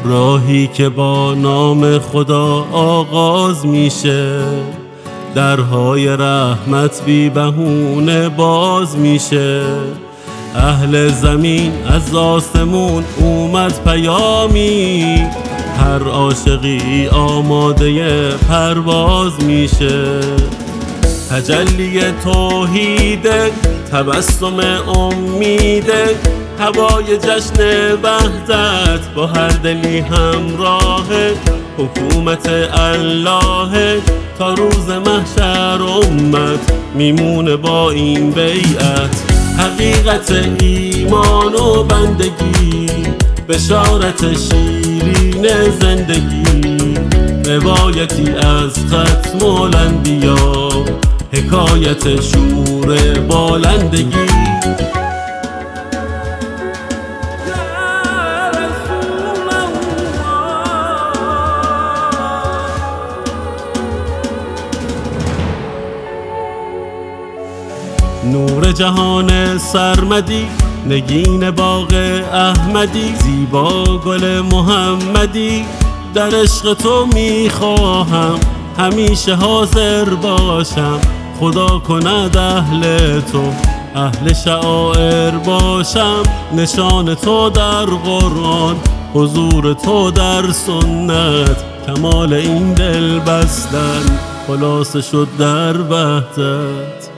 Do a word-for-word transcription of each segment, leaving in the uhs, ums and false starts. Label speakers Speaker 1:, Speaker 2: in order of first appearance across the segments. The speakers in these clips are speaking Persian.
Speaker 1: راهی که با نام خدا آغاز میشه، درهای رحمت بی بهونه باز میشه. اهل زمین از آسمون اومد پیامی، هر عاشقی آماده پرواز میشه. تجلی توحید، تبسم امید، هوای جشن وحدت با هر دلی همراه. حکومت الله تا روز محشر امت میمونه با این بیعت. حقیقت ایمان و بندگی، بشارت شیرین زندگی، روایتی از ختم الانبیا، حکایت شور بالندگی. نور جهان سرمدی، نگین باغ احمدی، زیبا گل محمدی، در عشق تو میخواهم همیشه حاضر باشم. خدا کند اهل تو، اهل شعائر باشم. نشان تو در قرآن، حضور تو در سنت، کمال این دل بستن خلاصه شد در وحدت.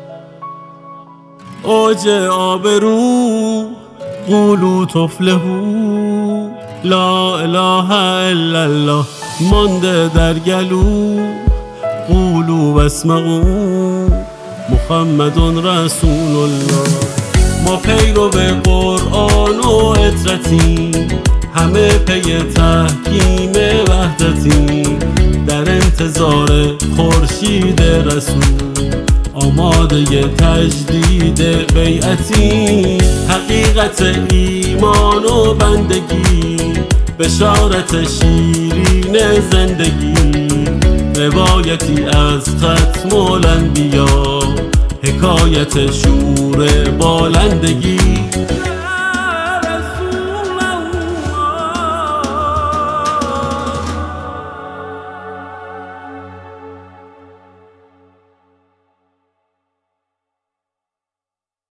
Speaker 1: اوج آبرو قولوا تفلحوا، لا اله الا الله مانده در گلو. قولوا واسمعوا محمد رسول الله. ما پیرو به قرآن و عترتیم، همه پی تحکیم وحدتیم، در انتظار خورشید رسول، آماده تجدید بیعتی. حقیقت ایمان و بندگی، بشارت شیرین زندگی، روایتی از ختم الانبیا، حکایت شور بالندگی.